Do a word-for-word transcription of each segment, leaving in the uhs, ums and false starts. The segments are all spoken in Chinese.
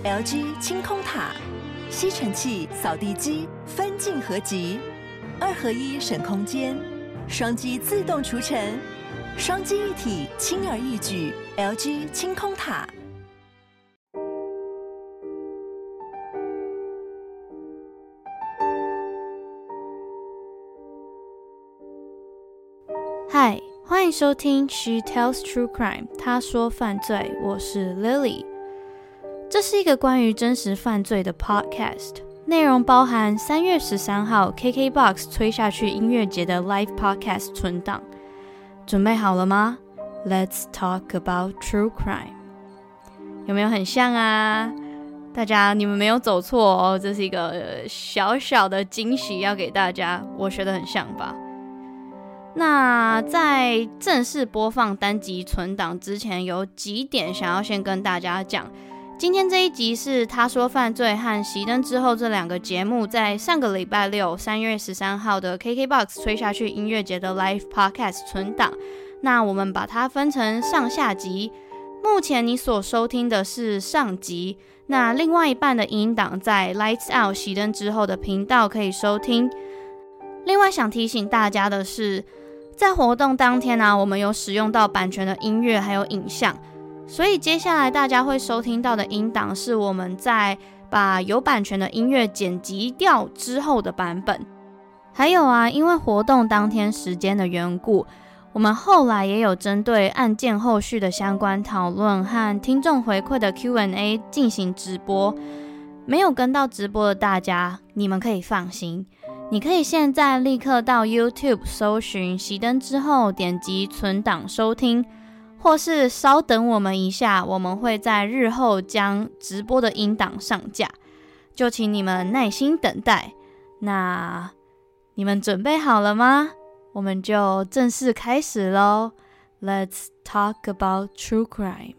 L G 清空塔，吸尘器、扫地机分镜合集，二合一省空间，双击自动除尘，双击一体轻而易举。L G 清空塔。 嗨，欢迎收听 She Tells True Crime， 她说犯罪，我是 Lily。这是一个关于真实犯罪的 podcast， 内容包含三月十三号 K K B O X 推下去音乐节的 live podcast 存档。准备好了吗？ Let's talk about true crime。 有没有很像啊？大家你们没有走错哦，这是一个、呃、小小的惊喜要给大家，我觉得很像吧。那在正式播放单集存档之前，有几点想要先跟大家讲。今天这一集是他说犯罪和熄灯之后这两个节目在上个礼拜六三月十三号的 K K B O X 推下去音乐节的 live podcast 存档。那我们把它分成上下集，目前你所收听的是上集，那另外一半的音档在 Lights Out 熄灯之后的频道可以收听。另外想提醒大家的是，在活动当天啊，我们有使用到版权的音乐还有影像，所以接下来大家会收听到的音档是我们在把有版权的音乐剪辑掉之后的版本。还有啊，因为活动当天时间的缘故，我们后来也有针对案件后续的相关讨论和听众回馈的 Q and A 进行直播。没有跟到直播的大家，你们可以放心，你可以现在立刻到 YouTube 搜寻熄灯之后，点击存档收听，或是稍等我们一下，我们会在日后将直播的音档上架，就请你们耐心等待。那你们准备好了吗？我们就正式开始咯。 Let's talk about true crime。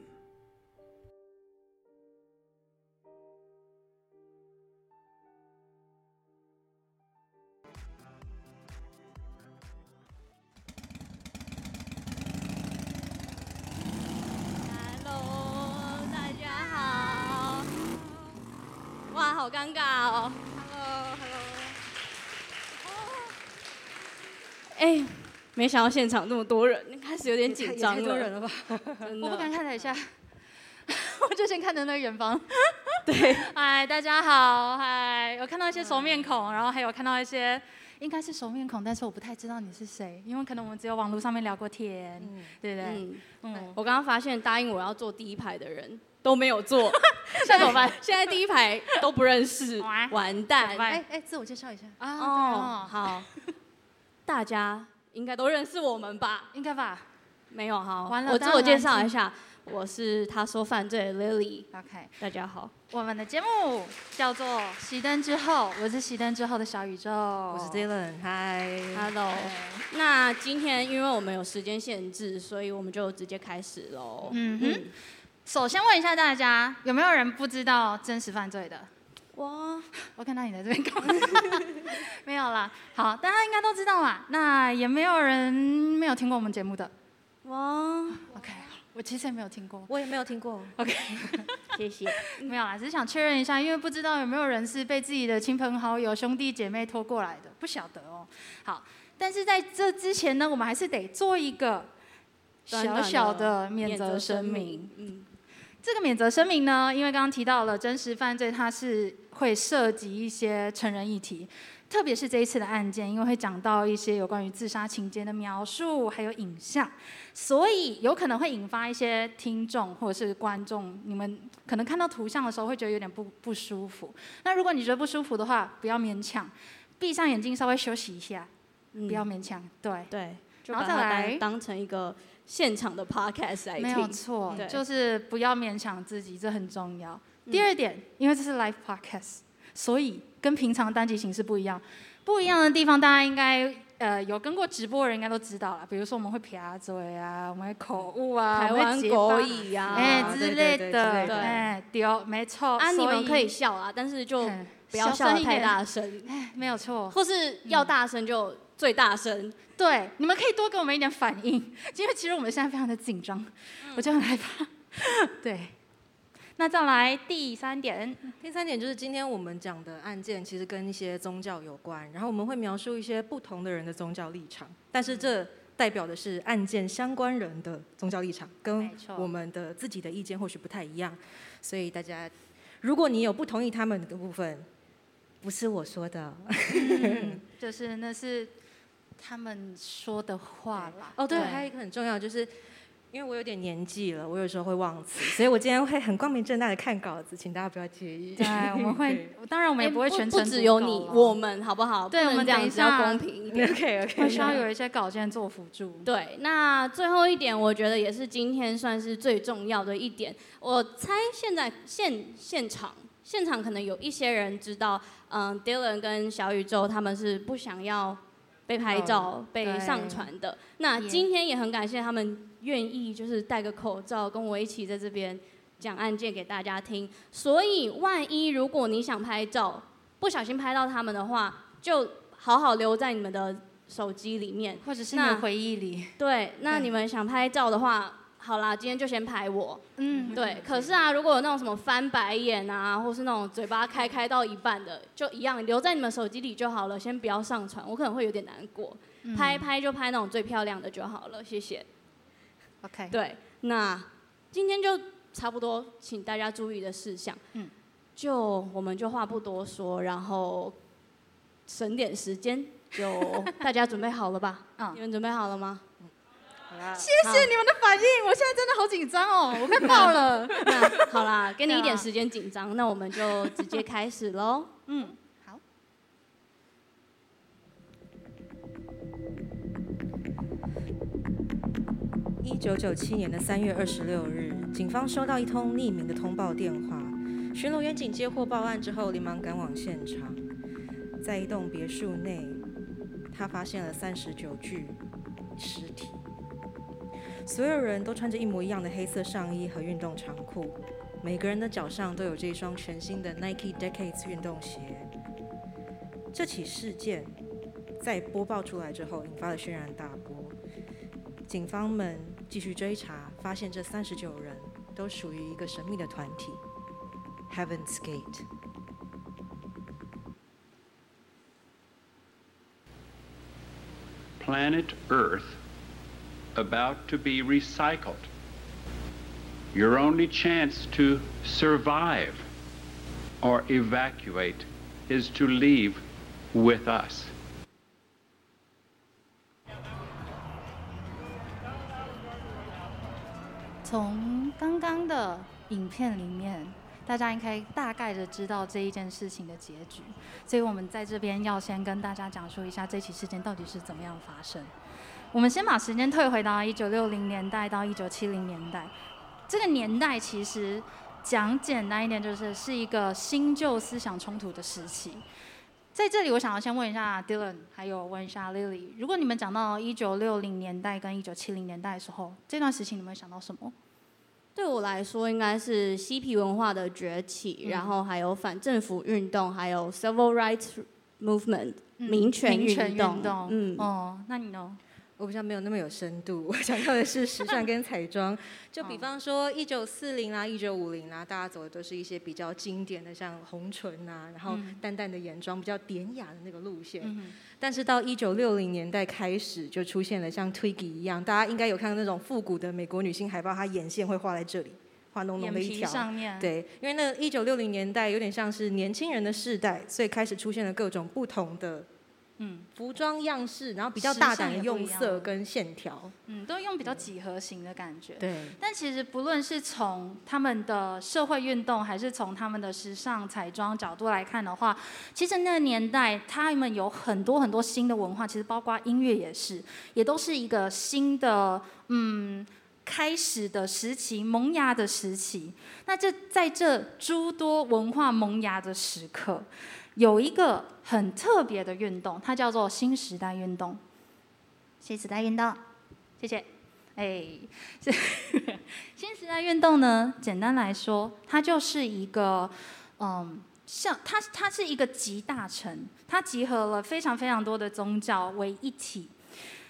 哇，好尴尬哦 ！Hello，Hello。哎、欸，没想到现场这么多人，开始有点紧张了。 太多人了吧？我不敢看台下，我就先看着那个远方。 对， 嗨，大家好，嗨，有看到一些熟面孔，然后还有看到一些应该是熟面孔，但是我不太知道你是谁，因为可能我们只有网络上面聊过天，嗯、对不对？嗯嗯。我刚刚发现答应我要坐第一排的人都没有坐，现在怎么办？现在第一排都不认识，完蛋！ 哎哎，自我介绍一下啊。哦，好，大家应该都认识我们吧？ 应该吧？ 没有，好， 完了， 我自我介绍一下，我是他说犯罪的 Lily。OK， 大家好。 我们的节目叫做《熄灯之后》，我是熄灯之后的小宇宙， 我是 Dylan， 嗨 ，Hello。那今天因为我们有时间限制，所以我们就直接开始喽。 嗯哼。嗯，首先问一下大家，有没有人不知道真实犯罪的？ 哇，我看到你在这边搞，没有啦。好，大家应该都知道嘛。那也没有人没有听过我们节目的。哇 ，OK， 我其实也没有听过， 我也没有听过。 OK， 谢谢。 没有啦，只是想确认一下，因为不知道有没有人是被自己的亲朋好友、兄弟姐妹拖过来的，不晓得哦。好，但是在这之前呢，我们还是得做一个小小的免责声明。嗯。这个免责声明呢，因为刚刚提到了真实犯罪，它是会涉及一些成人议题，特别是这一次的案件，因为会讲到一些有关于自杀情节的描述，还有影像，所以有可能会引发一些听众或者是观众，你们可能看到图像的时候会觉得有点不不舒服。那如果你觉得不舒服的话，不要勉强，闭上眼睛稍微休息一下，嗯、不要勉强，对对，然后再来当成一个现场的 podcast 来听， 没有错，就是不要勉强自己，这很重要。嗯、第二点，因为这是 live podcast， 所以跟平常单集形式不一样。不一样的地方，大家应该呃有跟过直播的人应该都知道了。比如说我们会撇嘴啊，我们会口误啊， 台湾国语啊， 哎、欸、之类的，哎，对，没错。 啊，你们可以笑啊，但是就不要笑得太大声， 哎，没有错。 或是要大声就最大声。 对，你们可以多给我们一点反应，因为其实我们现在非常的紧张，嗯、我就很害怕。对， 那再来第三点， 第三点就是今天我们讲的案件，其实跟一些宗教有关，然后我们会描述一些不同的人的宗教立场，但是这代表的是案件相关人的宗教立场，跟我们的自己的意见或许不太一样，所以大家，如果你有不同意他们的部分，不是我说的， 嗯、就是那是他们说的话啦。 哦，对，还有一个很重要就是。因为我有点年纪了，我有时候会忘词，所以我今天会很光明正大的看稿子，请大家不要介意。 对，我们会，当然我们也不会全程、 欸、不, 不只有你，我们好不好？ 对，我们这样子要公平一点。 OK OK。 会需要有一些稿件做辅助。 对，那最后一点，我觉得也是今天算是最重要的一点。我猜现在现现场现场可能有一些人知道，嗯 ，Dylan 跟小宇宙他们是不想要被拍照、被上传的。那今天也很感谢他们愿意就是戴个口罩跟我一起在这边讲案件给大家听。所以万一如果你想拍照，不小心拍到他们的话，就好好留在你们的手机里面， 或者是你的回忆里。 对，那你们想拍照的话，好啦，今天就先拍我。嗯，对。可是啊，如果有那种什么翻白眼啊，或是那种嘴巴开开到一半的，就一样留在你们手机里就好了，先不要上传，我可能会有点难过。嗯、拍拍就拍那种最漂亮的就好了，谢谢。 OK。 对，那今天就差不多，请大家注意的事项，嗯，就我们就话不多说，然后省点时间，就大家准备好了吧？嗯，你们准备好了吗？ 谢谢你们的反应，我现在真的好紧张哦，我快爆了。 那好啦，给你一点时间紧张，那我们就直接开始喽。 嗯，好。 一九九七年的三月二十六日，警方收到一通匿名的通报电话，巡逻员警接获报案之后，连忙赶往现场。在一栋别墅内，他发现了三十九具尸体。所有人都穿着一模一样的黑色上衣和运动长裤，每个人的脚上都有这一双全新的 Nike Decades 运动鞋。这起事件在播报出来之后，引发了轩然大波。警方们继续追查，发现这三十九人都属于一个神秘的团体 Heaven's Gate。 Planet Earth about to be recycled. Your only chance to survive or evacuate is to leave with us. 从刚刚的影片里面，大家应该大概的知道这一件事情的结局，所以我们在这边要先跟大家讲述一下这起事件到底是怎么样发生。我们先把时间退回到一九六零年代到一九七零年代，这个年代其实讲简单一点，就是是一个新旧思想冲突的时期。在这里，我想要先问一下 Dylan， 还有问一下 Lily， 如果你们讲到一九六零年代跟一九七零年代的时候，这段时期你们会想到什么？ 对我来说，应该是嬉皮文化的崛起，嗯、然后还有反政府运动，还有 Civil Rights Movement、嗯、民权运动。 运动嗯，哦，那你呢？ 我比较没有那么有深度，我想到的是时尚跟彩妆。就比方说一九四零啦、一九五零啦，大家走的都是一些比较经典的，像红唇啊，然后淡淡的眼妆，比较典雅的那个路线。嗯、但是到一九六零年代开始，就出现了像 Twiggy 一样，大家应该有看到那种复古的美国女星海报，她眼线会画在这里。画浓浓的一条， 上面对，因为那一九六零年代有点像是年轻人的世代，所以开始出现了各种不同的嗯服装样式，然后比较大胆的用色跟线条， 嗯，都用比较几何型的感觉。 对， 但其实不论是从他们的社会运动，还是从他们的时尚彩妆角度来看的话，其实那个年代他们有很多很多新的文化，其实包括音乐也是，也都是一个新的嗯。开始的时期，萌芽的时期。那这在这诸多文化萌芽的时刻，有一个很特别的运动，它叫做新时代运动。新时代运动，谢谢。哎，新时代运动呢，简单来说，它就是一个，嗯，像它它是一个集大成，它集合了非常非常多的宗教为一体。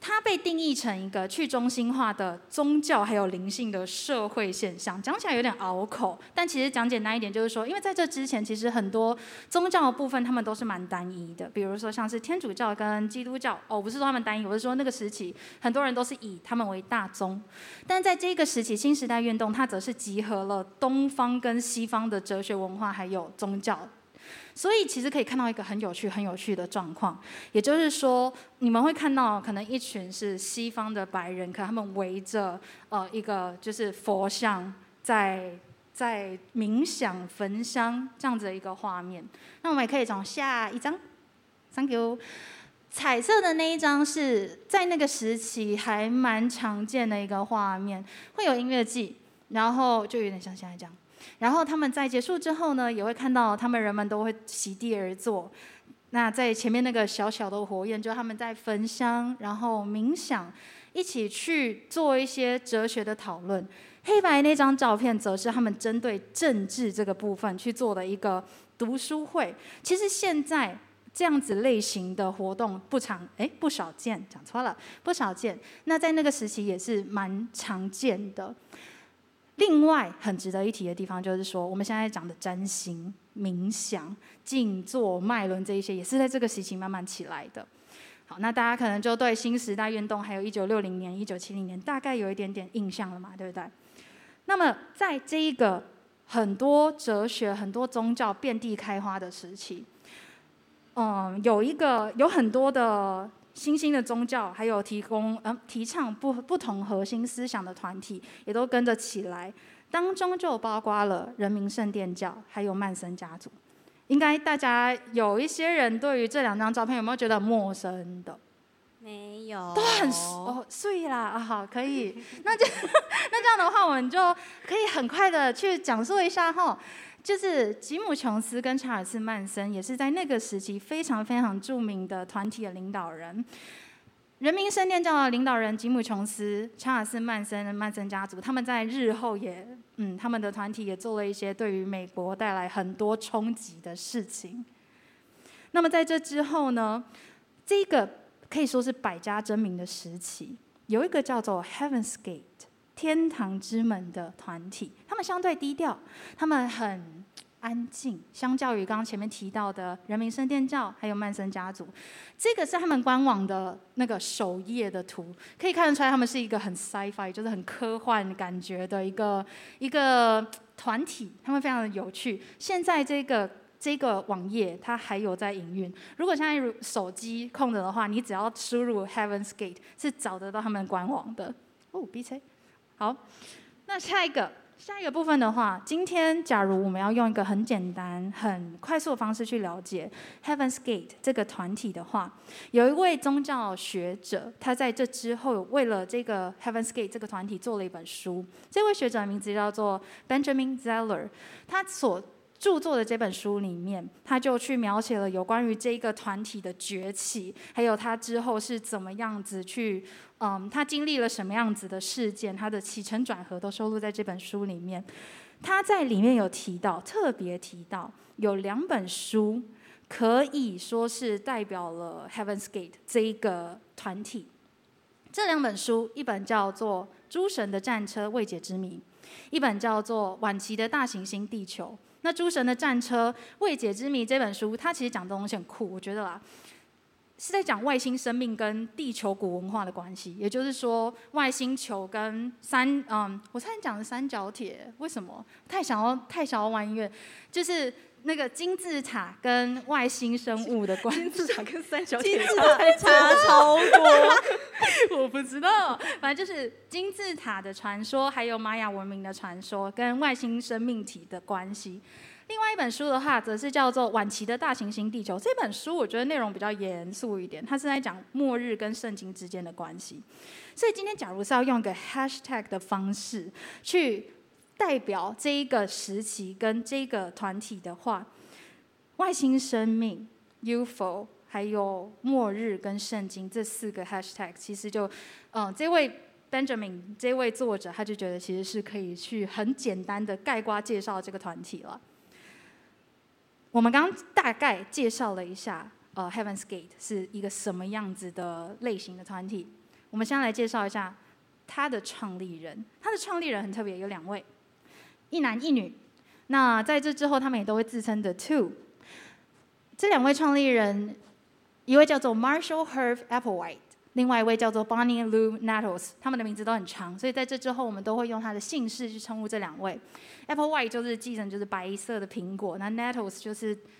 它被定义成一个去中心化的宗教还有灵性的社会现象，讲起来有点拗口，但其实讲简单一点就是说，因为在这之前其实很多宗教的部分他们都是蛮单一的，比如说像是天主教跟基督教，哦，我不是说他们单一，我是说那个时期很多人都是以他们为大宗，但在这个时期新时代运动，它则是集合了东方跟西方的哲学文化还有宗教。所以其实可以看到一个很有趣、很有趣的状况，也就是说，你们会看到可能一群是西方的白人，可他们围着呃一个就是佛像在在冥想焚香这样子的一个画面。那我们也可以从下一张 ，Thank you。彩色的那一张是在那个时期还蛮常见的一个画面，会有音乐季，然后就有点像现在这样。然后他们在结束之后呢，也会看到他们人们都会席地而坐。那在前面那个小小的火焰，就他们在焚香，然后冥想，一起去做一些哲学的讨论。黑白那张照片则是他们针对政治这个部分去做的一个读书会。其实现在这样子类型的活动不常，哎，不少见，讲错了，不少见。那在那个时期也是蛮常见的。另外很值得一提的地方就是说，我们现在讲的占星、冥想、静坐、脉轮这一些，也是在这个时期慢慢起来的。好，那大家可能就对新时代运动还有一九六零年、一九七零年大概有一点点印象了嘛，对不对？那么在这一个很多哲学、很多宗教遍地开花的时期，嗯，有一个有很多的新兴的宗教，还有提供呃提倡不不同核心思想的团体，也都跟着起来。当中就包括了人民圣殿教，还有曼森家族。应该大家有一些人对于这两张照片有没有觉得陌生的？ 没有， 都很哦，碎啦啊，好，可以。那就那这样的话，我们就可以很快的去讲述一下哈。就是吉姆·琼斯跟查尔斯·曼森也是在那个时期非常非常著名的团体的领导人。人民圣殿教的领导人吉姆·琼斯、查尔斯·曼森的曼森家族，他们在日后也，嗯，他们的团体也做了一些对于美国带来很多冲击的事情。那么在这之后呢，这个可以说是百家争鸣的时期，有一个叫做 Heaven's Gate。天堂之门的团体，他们相对低调，他们很安静，相较于刚刚前面提到的人民圣殿教还有曼森家族。这个是他们官网的那个首页的图，可以看得出来他们是一个很 sci-fi 就是很科幻感觉的一个一个团体，他们非常的有趣。现在这个这个网页它还有在营运，如果现在手机空着的话，你只要输入 Heaven's Gate 是找得到他们官网的。哦 ，B C。好，那下一个下一个部分的话，今天假如我们要用一个很简单、很快速的方式去了解 Heaven's Gate 这个团体的话，有一位宗教学者，他在这之后为了这个 Heaven's Gate 这个团体做了一本书。这位学者的名字叫做 Benjamin Zeller， 他所著作的这本书里面，他就去描写了有关于这个团体的崛起，还有他之后是怎么样子去，嗯，他经历了什么样子的事件，他的起承转合都收录在这本书里面。他在里面有提到，特别提到有两本书可以说是代表了 Heaven's Gate 这一个团体。这两本书，一本叫做《诸神的战车：未解之谜》，一本叫做《晚期的大行星地球》。那《诸神的战车：未解之谜》这本书，它其实讲的东西很酷，我觉得啦，是在讲外星生命跟地球古文化的关系。也就是说，外星球跟三，嗯，我差点讲的三角铁，为什么？太想要太想要玩音乐，就是那个金字塔跟外星生物的关系。 金字塔跟三角铁金字塔差超多， 我不知道，反正就是金字塔的传说，还有玛雅文明的传说，跟外星生命体的关系。另外一本书的话，则是叫做《晚期的大行星地球》。这本书我觉得内容比较严肃一点，它是在讲末日跟圣经之间的关系。所以今天假如是要用一个 hashtag 的方式去代表这一个时期跟这个团体的话，外星生命、U F O 还有末日跟圣经这四个 hashtag， 其实就，嗯，这位 Benjamin 这位作者他就觉得其实是可以去很简单的概括介绍这个团体了。我们刚刚大概介绍了一下，呃 ，Heaven's Gate 是一个什么样子的类型的团体。 我们先来介绍一下他的创立人。他的创立人很特别，有两位，一男一女。那在这之后，他们也都会自称 The Two。这两位创立人，一位叫做 Marshall Herb Applewhite， 另外一位叫做 Bonnie Lou Nettles， 他们的名字都很长，所以在这之后，我们都会用他的姓氏去称呼这两位。Applewhite 就是继承就是白色的苹果，那 Nettles 就是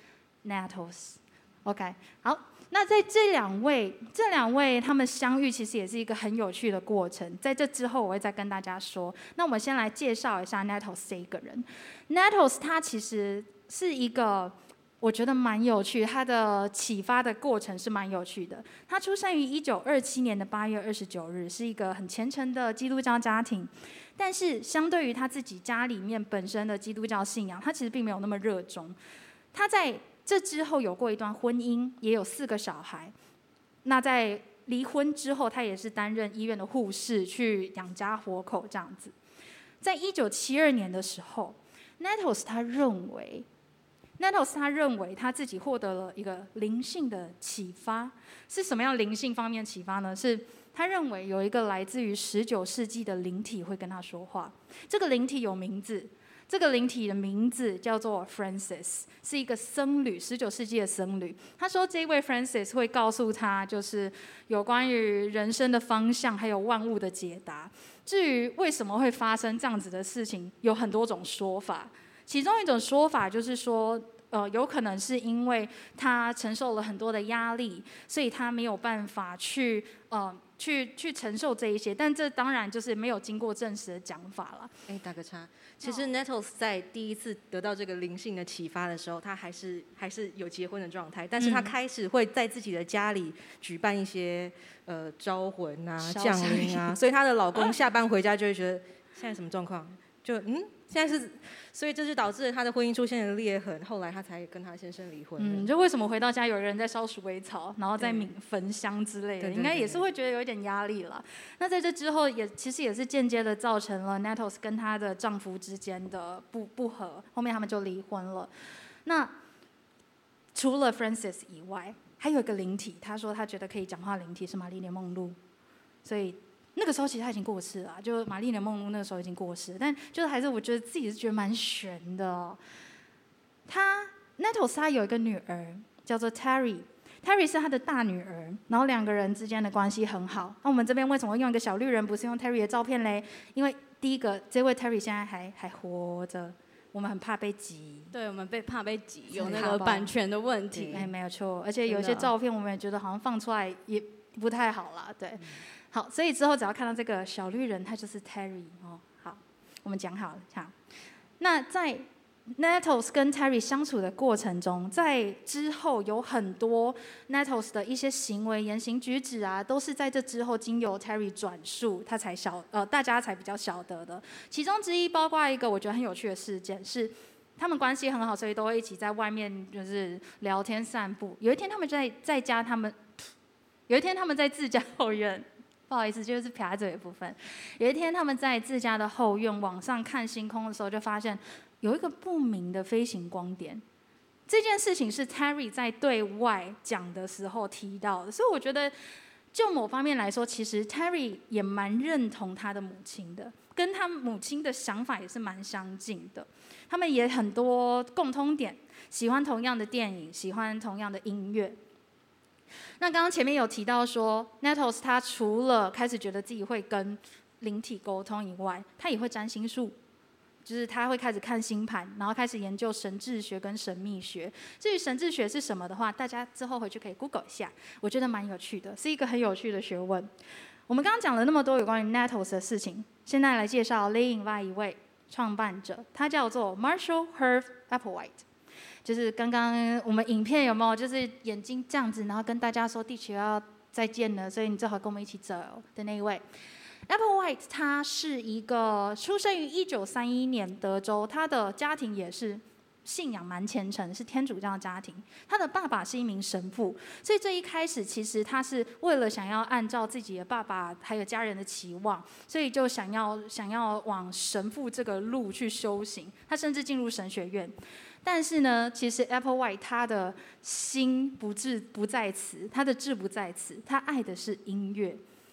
Nettles。OK， 好。那在这两位，这两位他们相遇，其实也是一个很有趣的过程。在这之后，我会再跟大家说。那我们先来介绍一下 Nettles 这一个人。Nettles 他其实是一个，我觉得蛮有趣，他的启发的过程是蛮有趣的。他出生于一九二七年的八月二十九日，是一个很虔诚的基督教家庭。但是相对于他自己家里面本身的基督教信仰，他其实并没有那么热衷。他在这之后有过一段婚姻，也有四个小孩。那在离婚之后，他也是担任医院的护士，去养家活口这样子。在一九七二年的时候 ，Nettles 他认为 ，Nettles 他认为他自己获得了一个灵性的启发。是什么样灵性方面启发呢？是他认为有一个来自于十九世纪的灵体会跟他说话。这个灵体有名字。这个灵体的名字叫做 Francis， 是一个僧侣，十九世纪的僧侣。他说这位 Francis 会告诉他，就是有关于人生的方向，还有万物的解答。至于为什么会发生这样子的事情，有很多种说法。其中一种说法就是说，呃，有可能是因为他承受了很多的压力，所以他没有办法去呃去去承受这一些。但这当然就是没有经过证实的讲法了。 哎，打个岔。其实 Nettles 在第一次得到这个灵性的启发的时候，他还是还是有结婚的状态，但是他开始会在自己的家里举办一些呃招魂啊、降临啊，所以她的老公下班回家就会觉得现在什么状况？就嗯，现在是，所以这就导致了她的婚姻出现了裂痕，后来她才跟她先生离婚。 嗯，就为什么回到家有人在烧鼠尾草，然后在抿焚香之类的，应该也是会觉得有一点压力了。那在这之后也其实也是间接的造成了 Nettles 跟她的丈夫之间的不不和，后面他们就离婚了。那除了 Francis 以外，还有一个灵体，他说他觉得可以讲话灵体是玛丽莲梦露，所以。那个时候其实他已经过世了，就玛丽莲梦露那个时候已经过世，但就是还是我觉得自己是觉得蛮悬的、哦。他 Nettles 他有一个女儿叫做 Terry，Terry 是他的大女儿，然后两个人之间的关系很好。那我们这边为什么用一个小绿人，不是用 Terry 的照片嘞？因为第一个，这位 Terry 现在还还活着，我们很怕被挤。 对，我们被怕被挤，有那个版权的问题。 哎，没有错，而且有些照片我们也觉得好像放出来也不太好啦，对。嗯好，所以之后只要看到这个小绿人，他就是 Terry 哦。好，我们讲好了。好，那在 Nettles 跟 Terry 相处的过程中，在之后有很多 Nettles 的一些行为、言行举止啊，都是在这之后经由 Terry 转述，他才晓呃大家才比较晓得的。其中之一包括一个我觉得很有趣的事件是。他们关系很好，所以都会一起在外面就是聊天散步。有一天他们在在家，他们有一天他们在自家后院。不好意思，就是撇嘴的部分。有一天，他们在自家的后院往上看星空的时候，就发现有一个不明的飞行光点。这件事情是 Terry 在对外讲的时候提到的，所以我觉得，就某方面来说，其实 Terry 也蛮认同他的母亲的，跟他母亲的想法也是蛮相近的。他们也很多共通点，喜欢同样的电影，喜欢同样的音乐。那刚刚前面有提到说 ，Nettles 他除了开始觉得自己会跟灵体沟通以外，他也会占星术，就是他会开始看星盘，然后开始研究神智学跟神秘学。至于神智学是什么的话，大家之后回去可以 Google 一下，我觉得蛮有趣的，是一个很有趣的学问。我们刚刚讲了那么多有关于 Nettles 的事情，现在来介绍另外一位创办者，他叫做 Marshall Herb Applewhite。就是刚刚我们影片有没有就是眼睛这样子，然后跟大家说地球要再见了，所以你最好跟我们一起走的那一位 Applewhite， 他是一个出生于一九三一年德州，他的家庭也是信仰蛮虔诚，是天主教家庭。他的爸爸是一名神父，所以这一开始其实他是为了想要按照自己的爸爸还有家人的期望，所以就想要想要往神父这个路去修行。他甚至进入神学院。但是呢，其实 Applewhite 他的心不志不在此，他的志不在此，他爱的是音乐。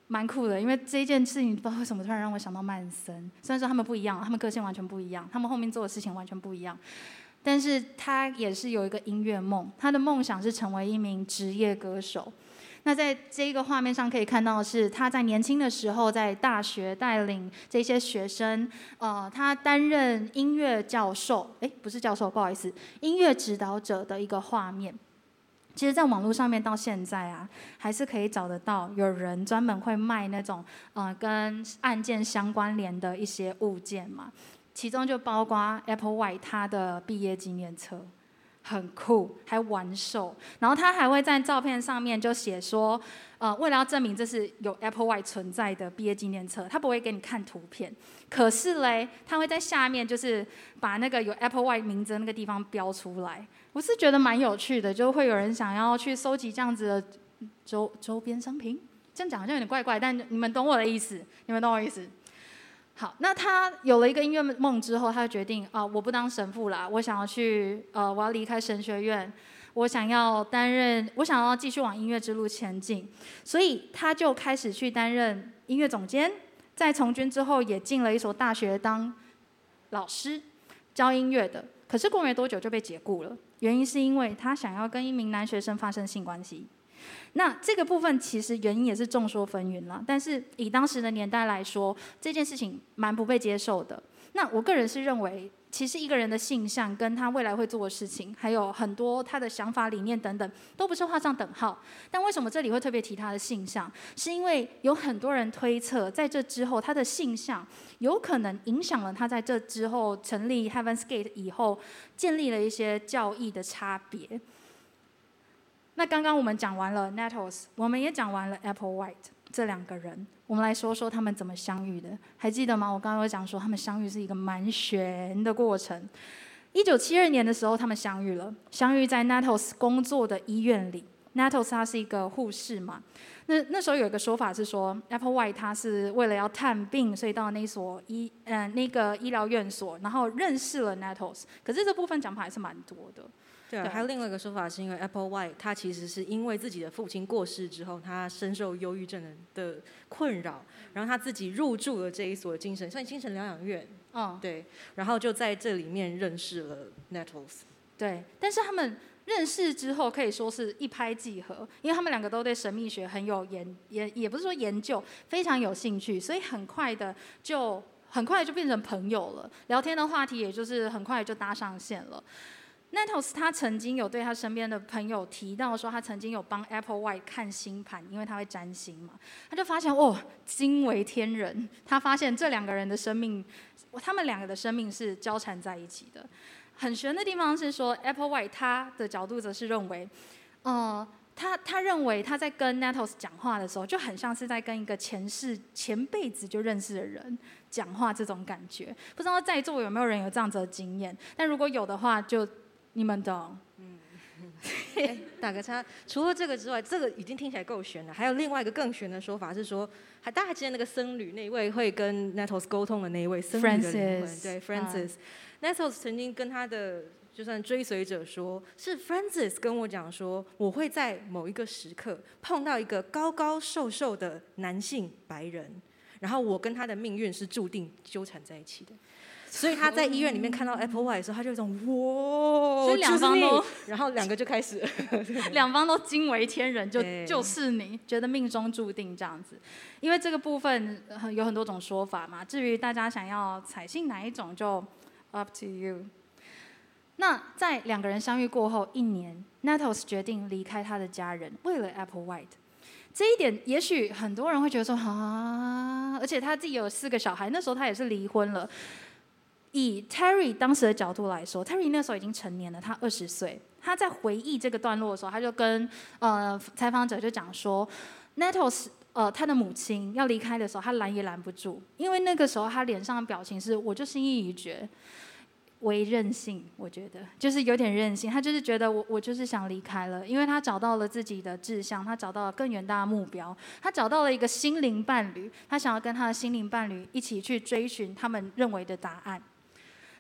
蛮酷的，因为这一件事情不知道为什么突然让我想到曼森。虽然说他们不一样，他们个性完全不一样，他们后面做的事情完全不一样，但是他也是有一个音乐梦，他的梦想是成为一名职业歌手。那在这一个画面上可以看到的是，他在年轻的时候在大学带领这些学生，呃，他担任音乐教授，哎，不是教授，不好意思，音乐指导者的一个画面。其实，在网络上面到现在啊，还是可以找得到有人专门会卖那种呃跟案件相关联的一些物件嘛，其中就包括 Applewhite 他的毕业纪念册。很酷，还玩手，然后他还会在照片上面就写说，呃，为了要证明这是有 Applewhite 存在的毕业纪念册，他不会给你看图片，可是嘞，他会在下面就是把那个有 Applewhite 名字的那个地方标出来，我是觉得蛮有趣的，就会有人想要去收集这样子的周周边商品，这样讲好像有点怪怪，但你们懂我的意思，你们懂我的意思。好，那他有了一个音乐梦之后，他就决定啊、呃，我不当神父啦，我想要去呃，我要离开神学院，我想要担任，我想要继续往音乐之路前进，所以他就开始去担任音乐总监，在从军之后也进了一所大学当老师，教音乐的。可是过没多久就被解雇了，原因是因为他想要跟一名男学生发生性关系。那这个部分其实原因也是众说纷纭啦，但是以当时的年代来说，这件事情蛮不被接受的。那我个人是认为，其实一个人的性向跟他未来会做的事情，还有很多他的想法、理念等等，都不是画上等号。但为什么这里会特别提他的性向？是因为有很多人推测，在这之后，他的性向有可能影响了他在这之后成立 Heaven's Gate 以后，建立了一些教义的差别。那刚刚我们讲完了 Nettles， 我们也讲完了 Applewhite 这两个人，我们来说说他们怎么相遇的。还记得吗？我刚刚有讲说他们相遇是一个蛮悬的过程。一九七二年的时候，他们相遇了，相遇在 Nettles 工作的医院里。Nettles 他是一个护士嘛，那那时候有一个说法是说 ，Applewhite 他是为了要探病，所以到那所医呃那个医疗院所，然后认识了 Nettles。可是这部分讲法还是蛮多的。 对啊，还有另外一个说法是因为 Applewhite 他其实是因为自己的父亲过世之后，他深受忧郁症的困扰，然后他自己入住了这一所精神算精神疗养院， 嗯， 对，然后就在这里面认识了 Nettles。 对，但是他们认识之后可以说是一拍即合，因为他们两个都对神秘学很有研也也不是说研究，非常有兴趣，所以很快的就很快就变成朋友了，聊天的话题也就是很快就搭上线了。Nettles 他曾经有对他身边的朋友提到说，他曾经有帮 Applewhite 看星盘，因为他会占星嘛。他就发现哦，惊为天人。他发现这两个人的生命，他们两个的生命是交缠在一起的。很玄的地方是说 ，Applewhite 他的角度则是认为，呃，他他认为他在跟 Nettles 讲话的时候，就很像是在跟一个前世前辈子就认识的人讲话这种感觉。不知道在座有没有人有这样子的经验？但如果有的话，就你们懂。 嗯，欸、打个岔，除了这个之外，这个已经听起来够悬了。还有另外一个更悬的说法是说，还大家还记得那个僧侣那一位会跟 Nettles 沟通的那一位僧侣的灵魂，对 Francis。Nettles、uh, 曾经跟他的就算追随者说，是 Francis 跟我讲说，我会在某一个时刻碰到一个高高瘦瘦的男性白人，然后我跟他的命运是注定纠缠在一起的。所以他在医院里面看到 Applewhite 的时候，他就有一种哇， 所以两方都， 然后两个就开始， 两方都惊为天人，就就是你觉得命中注定这样子。因为这个部分有很多种说法嘛，至于大家想要采信哪一种，就 up to you。那在两个人相遇过后一年 ，Nettles 决定离开他的家人，为了 Applewhite。这一点也许很多人会觉得说啊，而且他自己有四个小孩，那时候他也是离婚了。以 Terry 当时的角度来说 ，Terry 那时候已经成年了，他二十岁。他在回忆这个段落的时候，他就跟呃采访者就讲说 ，Nettles 呃他的母亲要离开的时候，他拦也拦不住，因为那个时候他脸上的表情是我就心意已决，为任性，我觉得就是有点任性。他就是觉得我我就是想离开了，因为他找到了自己的志向，他找到了更远大的目标，他找到了一个心灵伴侣，他想要跟他的心灵伴侣一起去追寻他们认为的答案。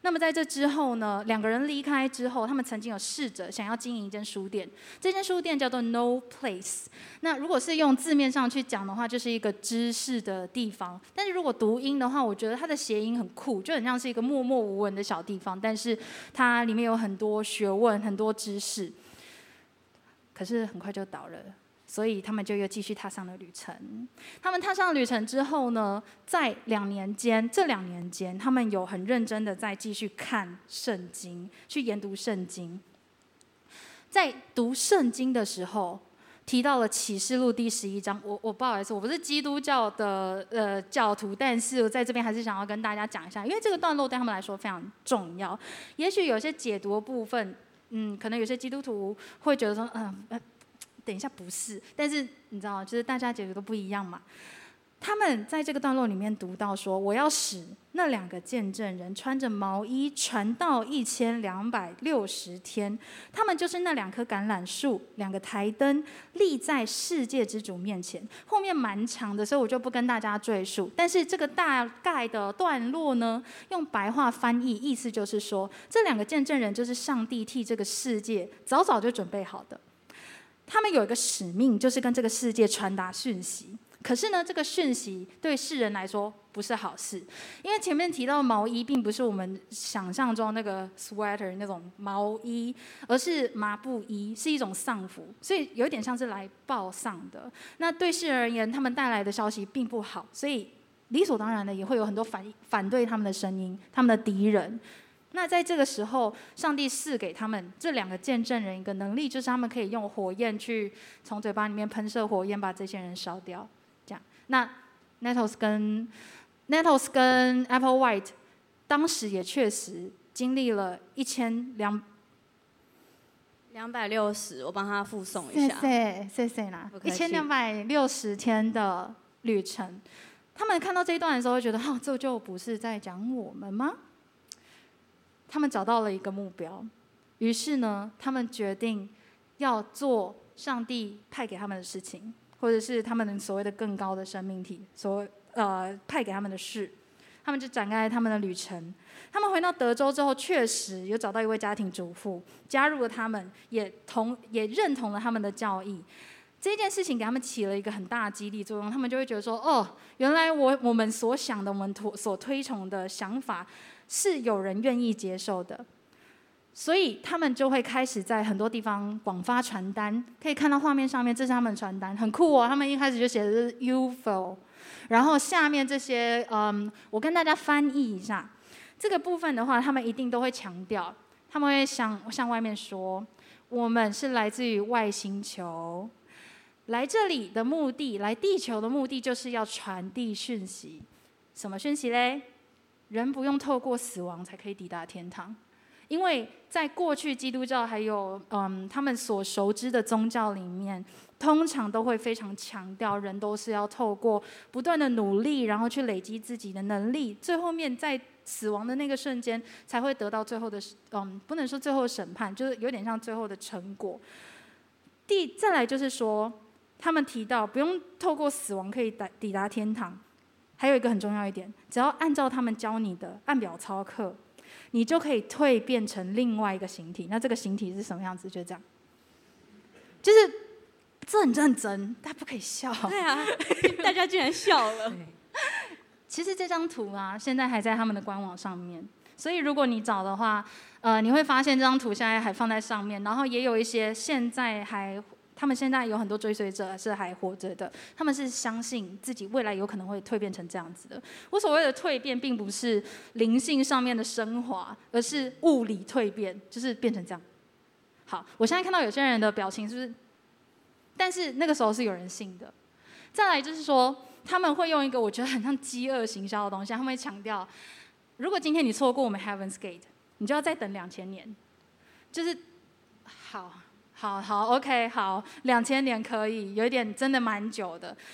那么在这之后呢，两个人离开之后，他们曾经有试着想要经营一间书店，这间书店叫做 No Place。那如果是用字面上去讲的话，就是一个知识的地方。但是如果读音的话，我觉得它的谐音很酷，就很像是一个默默无闻的小地方，但是它里面有很多学问、很多知识。可是很快就倒了。所以他们就又继续踏上了旅程。他们踏上了旅程之后呢，在两年间，这两年间，他们有很认真的在继续看圣经，去研读圣经。在读圣经的时候，提到了启示录第十一章。我我不好意思，我不是基督教的呃教徒，但是我在这边还是想要跟大家讲一下，因为这个段落对他们来说非常重要。也许有些解读的部分，嗯，可能有些基督徒会觉得说，嗯、呃。等一下不是，但是你知道，就是大家解读都不一样嘛。他们在这个段落里面读到说，我要使那两个见证人穿着毛衣传道一千两百六十天，他们就是那两棵橄榄树，两个台灯立在世界之主面前。后面蛮长的，所以我就不跟大家赘述。但是这个大概的段落呢，用白话翻译，意思就是说，这两个见证人就是上帝替这个世界早早就准备好的。他们有一个使命，就是跟这个世界传达讯息。可是呢，这个讯息对世人来说不是好事，因为前面提到毛衣，并不是我们想象中那个 sweater 那种毛衣，而是麻布衣，是一种丧服，所以有点像是来报丧的。那对世人而言，他们带来的消息并不好，所以理所当然的也会有很多反反对他们的声音，他们的敌人。那在这个时候，上帝赐给他们这两个见证人一个能力，就是他们可以用火焰去从嘴巴里面喷射火焰，把这些人烧掉。这样，那 Nettles 跟 Nettles 跟 Applewhite 当时也确实经历了一千两两百六十，我帮他附送一下。 谢谢谢谢啦，一千两百六十天的旅程。他们看到这一段的时候，会觉得，哦，这就不是在讲我们吗？他们找到了一个目标，于是呢，他们决定要做上帝派给他们的事情，或者是他们所谓的更高的生命体所呃派给他们的事。他们就展开他们的旅程。他们回到德州之后，确实有找到一位家庭主妇，加入了他们，也同也认同了他们的教义。这件事情给他们起了一个很大的激励作用，他们就会觉得说，哦，原来我我们所想的，我们所推崇的想法，是有人愿意接受的。所以他们就会开始在很多地方广发传单，可以看到画面上面，这是他们的传单，很酷哦。他们一开始就写的是 U F O， 然后下面这些，嗯，我跟大家翻译一下。这个部分的话，他们一定都会强调，他们会向向外面说，我们是来自于外星球。来这里的目的，来地球的目的就是要传递讯息。什么讯息嘞？人不用透过死亡才可以抵达天堂，因为在过去基督教还有嗯他们所熟知的宗教里面，通常都会非常强调人都是要透过不断的努力，然后去累积自己的能力，最后面在死亡的那个瞬间才会得到最后的嗯不能说最后的审判，就是有点像最后的成果。第再来就是说，他们提到不用透过死亡可以抵达天堂，还有一个很重要一点，只要按照他们教你的按表操课，你就可以蜕变成另外一个形体。那这个形体是什么样子？就这样，就是这很认真，大家不可以笑。 对啊，大家居然笑了。 其实这张图啊，现在还在他们的官网上面，所以如果你找的话，呃，你会发现这张图现在还放在上面，然后也有一些现在还。他们现在有很多追随者是还活着的，他们是相信自己未来有可能会蜕变成这样子的。我所谓的蜕变，并不是灵性上面的升华，而是物理蜕变，就是变成这样。好，我现在看到有些人的表情是不是？但是那个时候是有人信的。再来就是说，他们会用一个我觉得很像饥饿行销的东西，他们会强调，如果今天你错过我们 Heaven's Gate， 你就要再等两千年，就是好。好好 ，OK， 好，两千年可以，有一点真的蛮久的。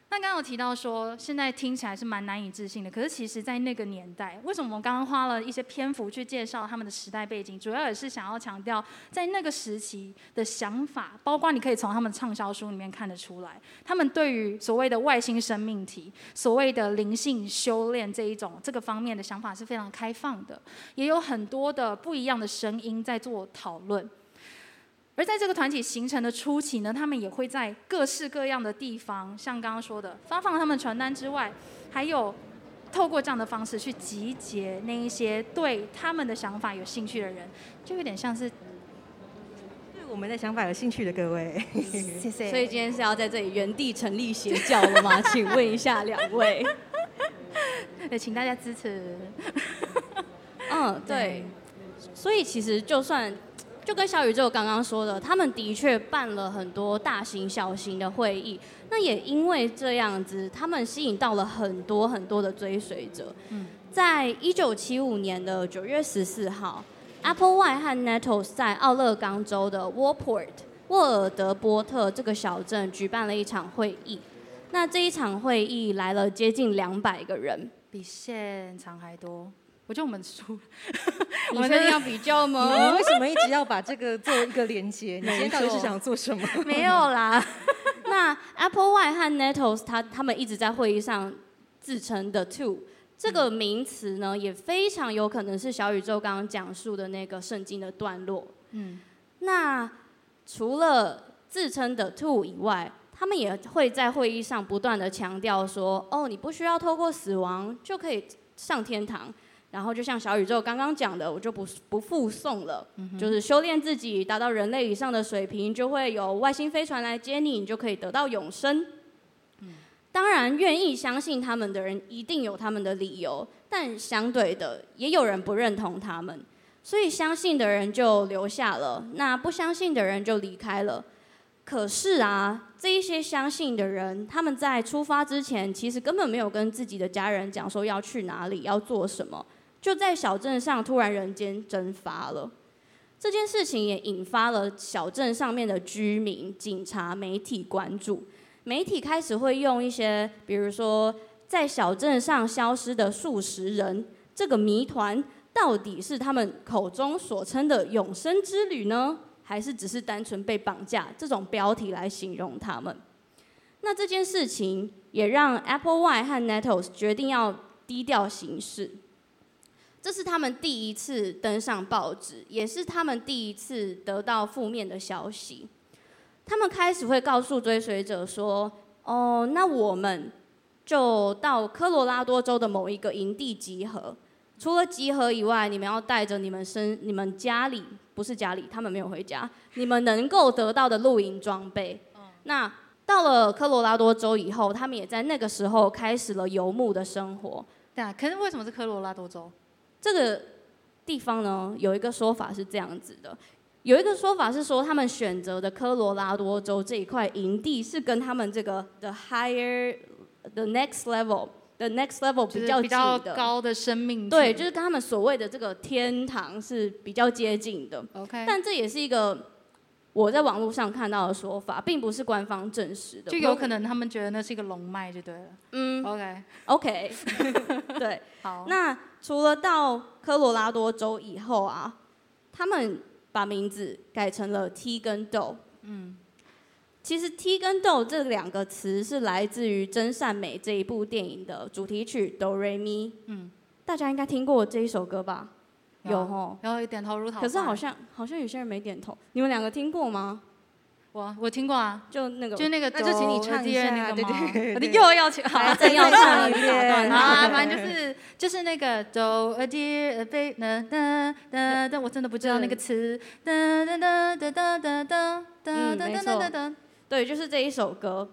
那刚刚有提到说，现在听起来是蛮难以置信的，可是其实在那个年代，为什么我们刚刚花了一些篇幅去介绍他们的时代背景，主要也是想要强调在那个时期的想法，包括你可以从他们畅销书里面看得出来，他们对于所谓的外星生命体、所谓的灵性修炼这一种这个方面的想法是非常开放的，也有很多的不一样的声音在做讨论。而在这个团体形成的初期呢，他们也会在各式各样的地方，像刚刚说的发放他们传单之外，还有透过这样的方式去集结那一些对他们的想法有兴趣的人，就有点像是对我们的想法有兴趣的各位。 谢谢。 所以今天是要在这里原地成立邪教了吗？请问一下两位。 对，请大家支持。 嗯，对。所以其实就算。就跟小宇宙刚刚说的，他们的确办了很多大型小型的会议，那也因为这样子，他们吸引到了很多很多的追随者。嗯，在一九七五年的九月十四号 ，Applewhite 和 Nettles 在奥勒冈州的 Walport 沃尔德波特这个小镇举办了一场会议。那这一场会议来了接近两百个人， 比现场还多。我觉得我们输了。 你确定要比较吗？ 你为什么一直要把这个做一个连接？你今天到底是想做什么？ 没有啦。 那 Applewhite 和 Nettles 他他们一直在会议上自称 The Two 这个名词呢，也非常有可能是小宇宙刚刚讲述的那个圣经的段落。嗯，那除了自称 The Two 以外，他们也会在会议上不断的强调说，哦，你不需要透过死亡就可以上天堂。然后就像小宇宙刚刚讲的，我就不不附送了，嗯、就是修炼自己，达到人类以上的水平，就会有外星飞船来接你，你就可以得到永生。嗯、当然，愿意相信他们的人一定有他们的理由，但相对的，也有人不认同他们，所以相信的人就留下了，那不相信的人就离开了。可是啊，这一些相信的人，他们在出发之前，其实根本没有跟自己的家人讲说要去哪里，要做什么。就在小镇上突然人间蒸发了，这件事情也引发了小镇上面的居民、警察、媒体关注。媒体开始会用一些，比如说在小镇上消失的数十人这个谜团，到底是他们口中所称的永生之旅呢，还是只是单纯被绑架？这种标题来形容他们。那这件事情也让 Applewhite 和 Nettles 决定要低调行事。这是他们第一次登上报纸，也是他们第一次得到负面的消息。他们开始会告诉追随者说：“哦，那我们就到科罗拉多州的某一个营地集合。除了集合以外，你们要带着你们身、你们家里不是家里，他们没有回家，你们能够得到的露营装备。那到了科罗拉多州以后，他们也在那个时候开始了游牧的生活。 对啊，可是为什么是科罗拉多州？ 这个地方呢，有一个说法是这样子的，有一个说法是说，他们选择的科罗拉多州这一块营地是跟他们这个 the higher the next level the next level 比较近的， 比较高的生命体， 对，就是跟他们所谓的这个天堂是比较接近的。 OK， 但这也是一个我在网络上看到的说法，并不是官方证实的， 就有可能他们觉得那是一个龙脉就对了。嗯 ，OK OK， 对， 好， 那。除了到科罗拉多州以后啊，他们把名字改成了 T 跟 Do。嗯，其实 T 跟 Do 这两个词是来自于《真善美》这一部电影的主题曲 Do Re Mi。嗯，大家应该听过这一首歌吧？有吼， 然后点头如捣蒜。 可是好像好像有些人没点头，你们两个听过吗？ 我我听过啊， 就那个， 就那个， 那就请你唱一下， 那个对对对， 又要请，好， 再要唱一遍啊，反正就是就是那个 Do a dear a baby， 哒哒哒哒，我真的不知道那个词，哒哒哒哒哒哒哒哒哒哒哒， 对，就是这一首歌。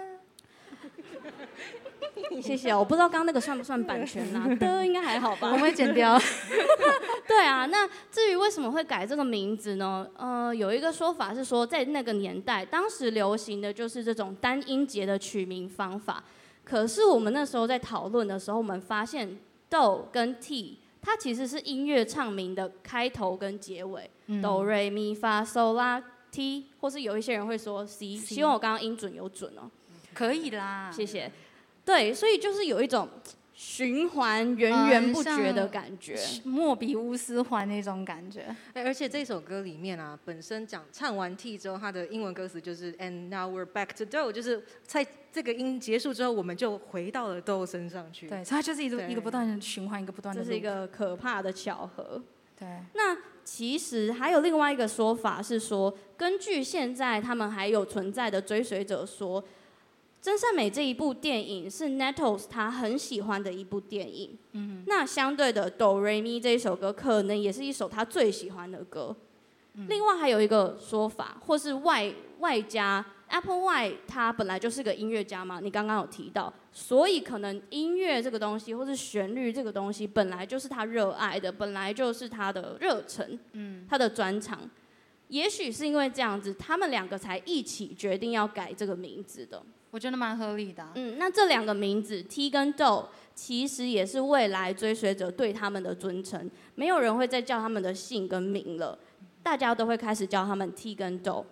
谢谢，我不知道刚刚那个算不算版权啊？的应该还好吧， 我们会剪掉。 对啊，那至于为什么会改这个名字呢？呃，有一个说法是说，在那个年代，当时流行的就是这种单音节的取名方法。可是我们那时候在讨论的时候，我们发现 Do 跟 T 它其实是音乐唱名的开头跟结尾、嗯、Do Re Mi Fa So La Ti， 或是有一些人会说 C， 希望我刚刚音准有准哦。 可以啦， 谢谢。对，所以就是有一种循环源源不绝的感觉， 莫比乌斯环那种感觉。 哎，而且这首歌里面啊，本身讲唱完 T 之后，它的英文歌词就是 And now we're back to do， 就是在这个音结束之后，我们就回到了 do 身上去。 对，所以它就是一个一个不断的循环，一个不断的。 这是一个可怕的巧合。 对。 那其实还有另外一个说法是说，根据现在他们还有存在的追随者说，真善美这一部电影是 Nettles 他很喜欢的一部电影。嗯，那相对的哆瑞咪这一首歌可能也是一首他最喜欢的歌。嗯、另外还有一个说法，或是外外加 Applewhite 他本来就是个音乐家嘛，你刚刚有提到，所以可能音乐这个东西或是旋律这个东西本来就是他热爱的，本来就是他的热忱，嗯，他的专长。也许是因为这样子，他们两个才一起决定要改这个名字的。 我觉得蛮合理的、啊。 嗯，那这两个名字 T 跟 Do 其实也是未来追随者对他们的尊称，没有人会再叫他们的姓跟名了，大家都会开始叫他们 T 跟 Do。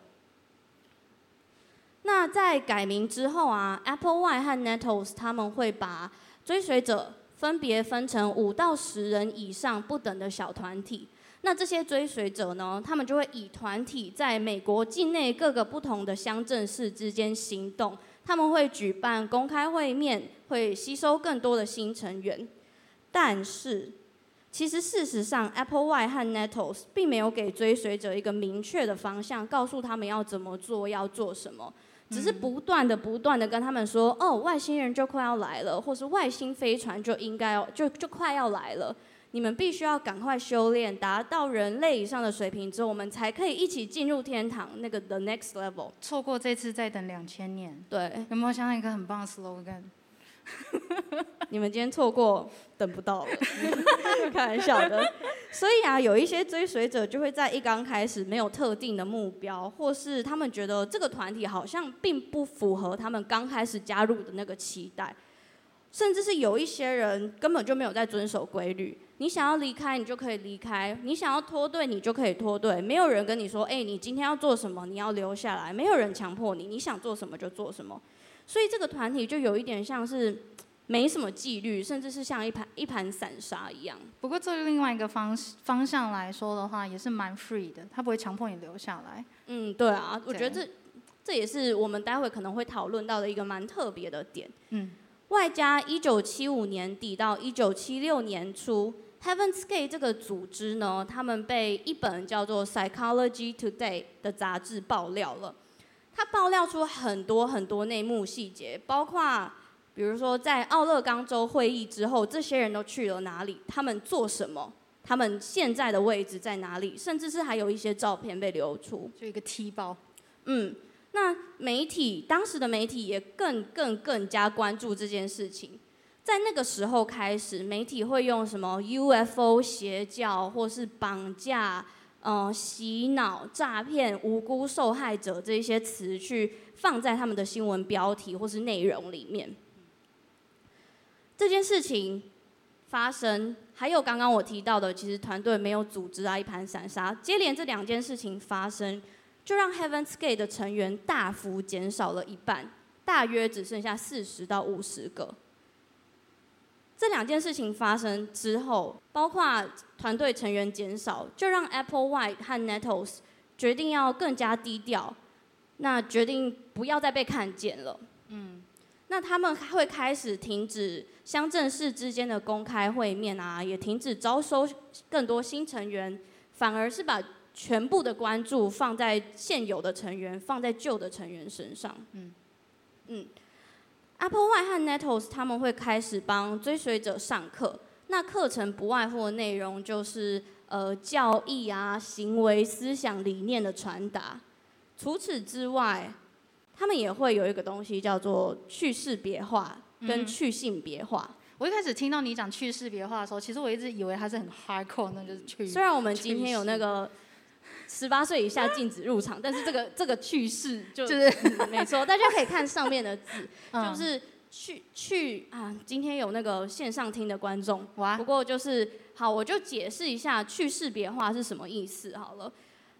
那在改名之后啊 ，Applewhite 和 Nettles 他们会把追随者分别分成五到十人以上不等的小团体。那这些追随者呢，他们就会以团体在美国境内各个不同的乡镇市之间行动。他们会举办公开会面，会吸收更多的新成员。但是，其实事实上 ，Applewhite 和 Nettles 并没有给追随者一个明确的方向，告诉他们要怎么做，要做什么。只是不断的、不断的跟他们说，哦，外星人就快要来了，或是外星飞船就应该要就就快要来了。你们必须要赶快修炼，达到人类以上的水平之后，我们才可以一起进入天堂，那个 the next level。 错过这次再等两千年。 对， 有没有想到一个很棒的 slogan？ 你们今天错过，等不到了，开玩笑的。所以啊，有一些追随者就会在一刚开始没有特定的目标，或是他们觉得这个团体好像并不符合他们刚开始加入的那个期待。甚至是有一些人根本就没有在遵守规律，你想要离开你就可以离开，你想要脱队你就可以脱队，没有人跟你说，哎、欸，你今天要做什么，你要留下来，没有人强迫你，你想做什么就做什么。所以这个团体就有一点像是没什么纪律，甚至是像一盘一盘散沙一样。 不过这另外一个方方向来说的话，也是蛮 free 的，他不会强迫你留下来。 嗯，对啊，我觉得这这也是我们待会可能会讨论到的一个蛮特别的点。嗯。外加一九七五年底到一九七六年初 ，Heaven's Gate 这个组织呢，他们被一本叫做《Psychology Today》的杂志爆料了。它爆料出很多很多内幕细节，包括比如说在奥勒冈州会议之后，这些人都去了哪里，他们做什么，他们现在的位置在哪里，甚至是还有一些照片被流出， 就一个踢爆。 嗯。那媒体当时的媒体也更更更加关注这件事情，在那个时候开始，媒体会用什么 U F O 邪教，或是绑架、呃洗脑、诈骗无辜受害者这些词去放在他们的新闻标题或是内容里面。这件事情发生，还有刚刚我提到的，其实团队没有组织啊，一盘散沙，接连这两件事情发生。就让 Heaven's Gate 的成员大幅减少了一半，大约只剩下四十到五十个。这两件事情发生之后，包括团队成员减少，就让 Applewhite 和 Nettles 决定要更加低调，那决定不要再被看见了。嗯，那他们会开始停止乡镇市之间的公开会面啊，也停止招收更多新成员，反而是把全部的关注放在现有的成员，放在旧的成员身上。嗯，嗯 ，Applewhite 和 Nettles 他们会开始帮追随者上课，那课程不外乎的内容就是呃教义啊、行为、思想、理念的传达。除此之外，他们也会有一个东西叫做去识别化跟去性别化。嗯， 我一开始听到你讲去识别化的时候，其实我一直以为它是很 hardcore， 那就是去。 虽然我们今天有那个十八岁以下禁止入场，但是这个这个去世就、就是嗯、没错，大家可以看上面的字，就是去去啊。今天有那个线上听的观众，哇，不过就是好，我就解释一下去识别化是什么意思好了。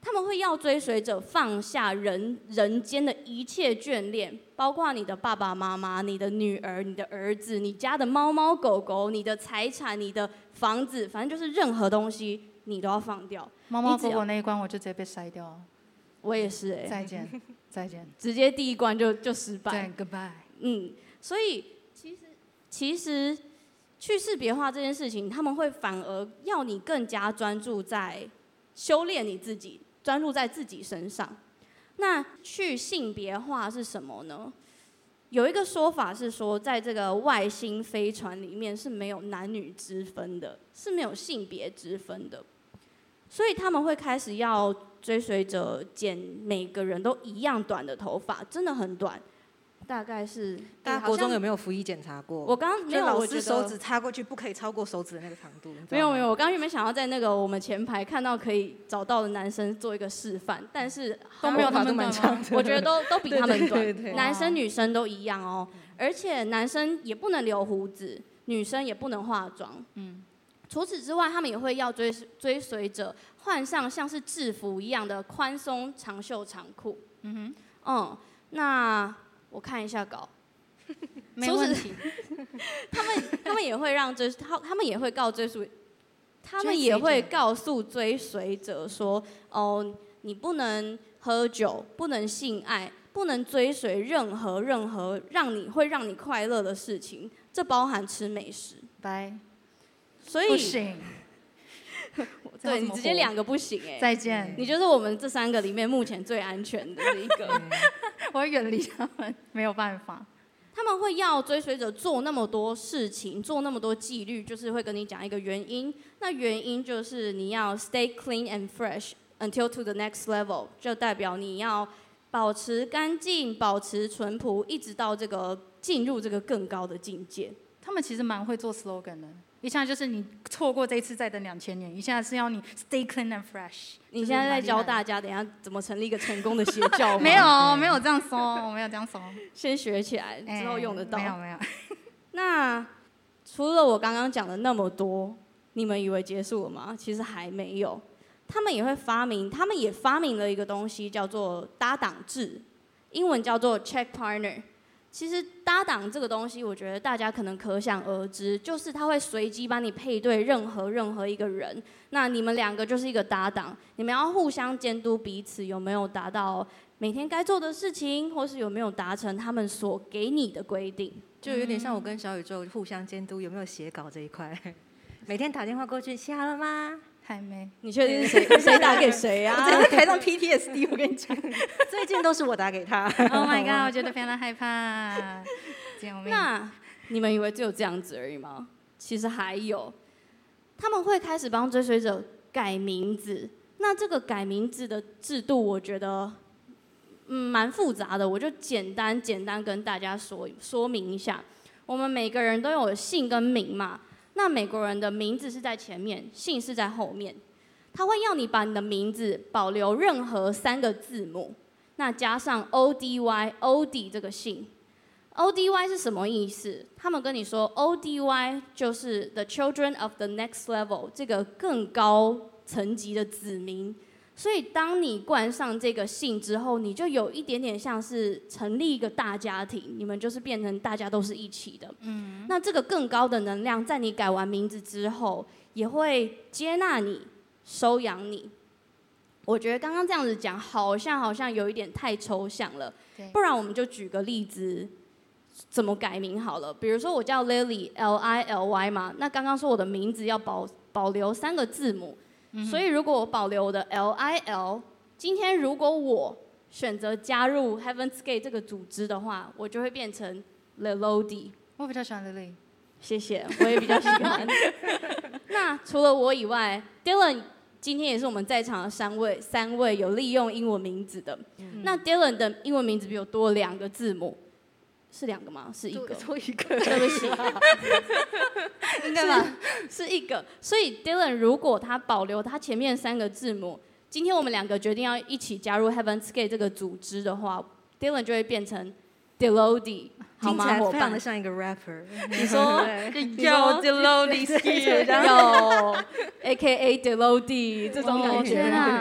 他们会要追随者放下人人间的一切眷恋，包括你的爸爸妈妈、你的女儿、你的儿子、你家的猫猫狗狗、你的财产、你的房子，反正就是任何东西你都要放掉。 猫猫狗狗那一关我就直接被筛掉了。 我也是哎、欸， 再见，再见， 直接第一关就就失败。 对 ，goodbye。 嗯，所以其实其实去识别化这件事情，他们会反而要你更加专注在修炼你自己，专注在自己身上。那去性别化是什么呢？有一个说法是说，在这个外星飞船里面是没有男女之分的，是没有性别之分的。所以他们会开始要追随者剪每个人都一样短的头发，真的很短，大概是。 大家国中有没有服役检查过？ 我刚刚没有， 老我觉得师手指插过去不可以超过手指的那个长度。 没有没有，我刚刚原本想要在那个我们前排看到可以找到的男生做一个示范，但是都没有他们短吗？ 我觉得都都比他们短， 对对对对， 男生女生都一样哦，而且男生也不能留胡子，女生也不能化妆。嗯。除此之外，他们也会要追追随者换上像是制服一样的宽松长袖长裤。嗯哼，嗯，那我看一下稿， 没问题。 他们他们也会让追他他们也会告追随，他们也会告诉追随者说，哦，你不能喝酒，不能性爱，不能追随任何任何让你会让你快乐的事情，这包含吃美食。 拜。 所以不行， 对你直接两个不行哎、欸， 再见。 你就是我们这三个里面目前最安全的一个。 我会远离他们，没有办法。 他们会要追随者做那么多事情，做那么多纪律，就是会跟你讲一个原因。那原因就是你要 stay clean and fresh until to the next level， 就代表你要保持干净、保持淳朴，一直到这个进入这个更高的境界。 他们其实蛮会做 slogan 的。一下就是你错过这一次再等两千年，一下是要你 stay clean and fresh。 你现在在教大家，等一下怎么成立一个成功的邪教吗？ 没有，没有这样说，我没有这样说。 先学起来，之后用得到。 欸、没有没有。 那除了我刚刚讲的那么多，你们以为结束了吗？其实还没有。他们也会发明，他们也发明了一个东西，叫做搭档制，英文叫做 check partner。其实搭档这个东西，我觉得大家可能可想而知，就是他会随机帮你配对任何任何一个人，那你们两个就是一个搭档，你们要互相监督彼此有没有达到每天该做的事情，或是有没有达成他们所给你的规定， 就有点像我跟小宇宙互相监督有没有写稿这一块，每天打电话过去，写好了吗？ 还没。 你确定是谁谁打给谁啊？ 我直接在台上 P T S D， 我跟你讲，最近都是我打给他。 Oh my god， 我觉得非常害怕。救命！ 那你们以为只有这样子而已吗？其实还有，他们会开始帮追随者改名字。那这个改名字的制度，我觉得嗯蛮复杂的，我就简单简单跟大家说说明一下。我们每个人都有姓跟名嘛。那美国人的名字是在前面，姓是在后面。他会要你把你的名字保留任何三个字母，那加上 O D Y O D 这个姓。O D Y 是什么意思？他们跟你说 O D Y 就是 The Children of the Next Level， 这个更高层级的子民。所以当你冠上这个姓之后，你就有一点点像是成立一个大家庭，你们就是变成大家都是一起的。嗯，那这个更高的能量，在你改完名字之后，也会接纳你、收养你。我觉得刚刚这样子讲，好像好像有一点太抽象了。不然我们就举个例子，怎么改名好了。比如说我叫 Lily L I L Y 嘛，那刚刚说我的名字要保保留三个字母。所以如果我保留我的 L I L， 今天如果我选择加入 Heaven's Gate 这个组织的话，我就会变成 Lelody。 我比较喜欢 Lily， 谢谢，我也比较喜欢。那除了我以外 ，Dylan 今天也是我们在场的三位三位有利用英文名字的。嗯、那 Dylan 的英文名字比我多两个字母。是两个吗？是一个， 多一个， 对不起，应该吧，是一个。所以 Dylan 如果他保留他前面三个字母，今天我们两个决定要一den加入 Heaven's Gate 这个组织的话 ，Dylan 就会变成 Delody， 好吗？ 听起来非常的像一个 rapper。 你说有 Delody， 有 A K A Delody 这种感觉。 天啊！那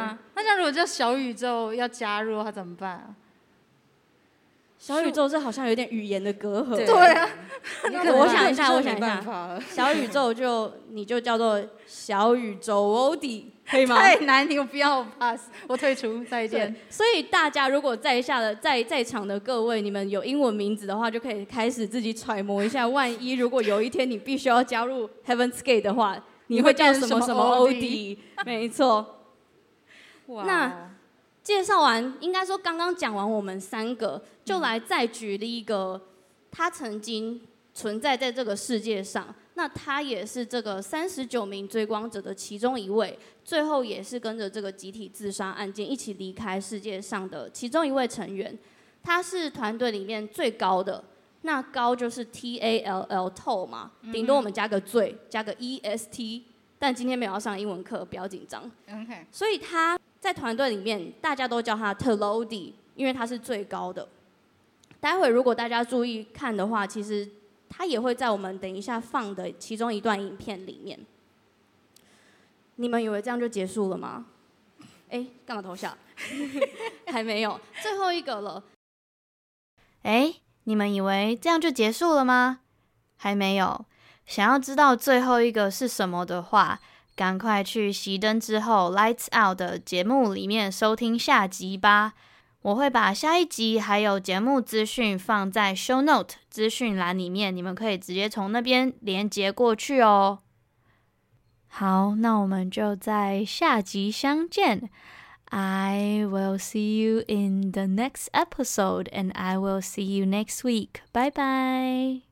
那像如果叫小宇宙要加入，他怎么办啊？ 小宇宙这好像有点语言的隔阂。 对啊， 我想一下，我想一没办下， 法了小宇宙就你就叫做小宇宙欧弟，可以吗？ 太难听，我不要，我 pass， 我退出，再见。 所以大家如果在下的在在场的各位，你们有英文名字的话，就可以开始自己揣摩一下。万一如果有一天你必须要加入 Heaven's Gate 的话，你会叫什么什么 O D？ 没错。 哇， 那介绍完，应该说刚刚讲完我们三个，就来再举例一个，他曾经存在在这个世界上，那他也是这个三十九名追光者的其中一位，最后也是跟着这个集体自杀案件一起离开世界上的其中一位成员。他是团队里面最高的，那高就是 T A L L tall 嘛，顶多我们加个最，加个 E S T， 但今天没有要上英文课，不要紧张。 OK， 所以他在团队里面，大家都叫他 Tlodi， 因为他是最高的。待会如果大家注意看的话，其实他也会在我们等一下放的其中一段影片里面。你们以为这样就结束了吗？哎，干嘛偷笑？还没有，最后一个了。哎，你们以为这样就结束了吗？还没有。想要知道最后一个是什么的话，赶快去熄灯之后 Lights Out 的节目里面收听下集吧。我会把下一集还有节目资讯放在 Show Note 资讯栏里面，你们可以直接从那边连接过去哦。好，那我们就在下集相见。I will see you in the next episode and I will see you next week. Bye bye.